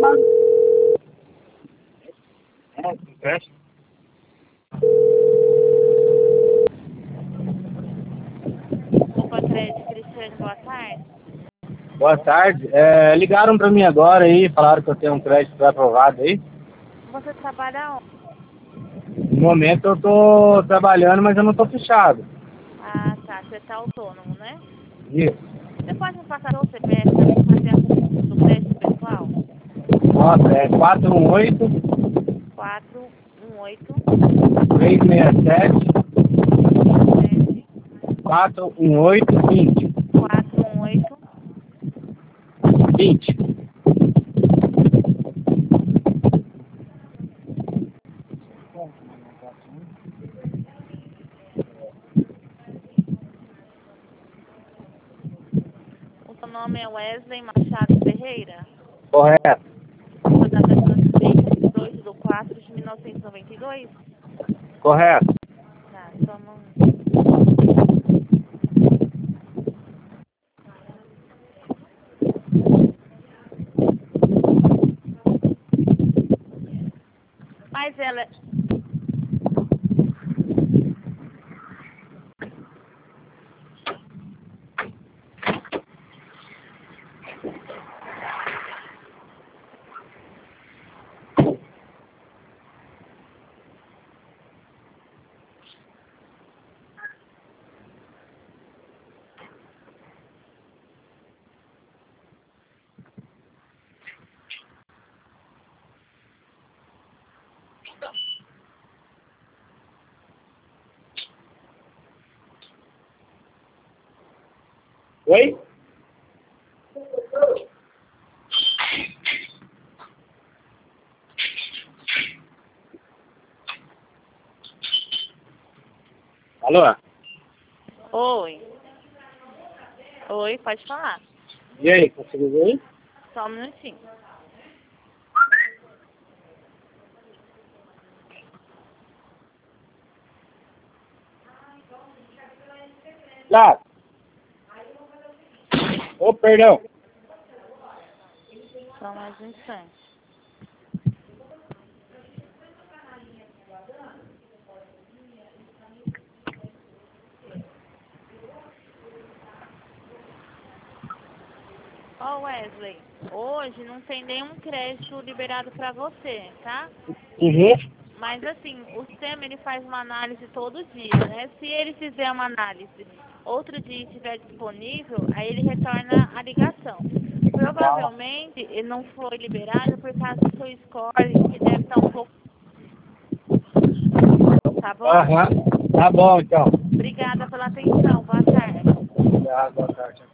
Opa, Crédito, Cristiane, boa tarde. Boa tarde. Ligaram pra mim agora aí, falaram que eu tenho um crédito aprovado aí. Você trabalha onde? No momento eu tô trabalhando, mas eu não tô fechado. Ah, tá. Você tá autônomo, né? Isso. Você pode me passar o CPF para mim fazer a do crédito pessoal? Nossa, é 418 418 367 67 418 20. 418. 20. O seu nome é Wesley Machado Ferreira? Correto. Sua data de nascimento é 18/4/1992? Correto. Tá, só não... Mas ela... Oi? Alô? Oi. Oi, pode falar. E aí, conseguiu ver? Só um minutinho. Lá. Ô, perdão. Só mais um instante. Ó, Wesley, hoje não tem nenhum crédito liberado para você, tá? Uhum. Mas assim, o sistema ele faz uma análise todo dia, né? Se ele fizer uma análise outro dia estiver disponível, aí ele retorna a ligação. Provavelmente ele não foi liberado por causa do seu score, que deve estar um pouco... Tá bom? Aham. Tá bom, então. Obrigada pela atenção. Boa tarde. Obrigado, boa tarde.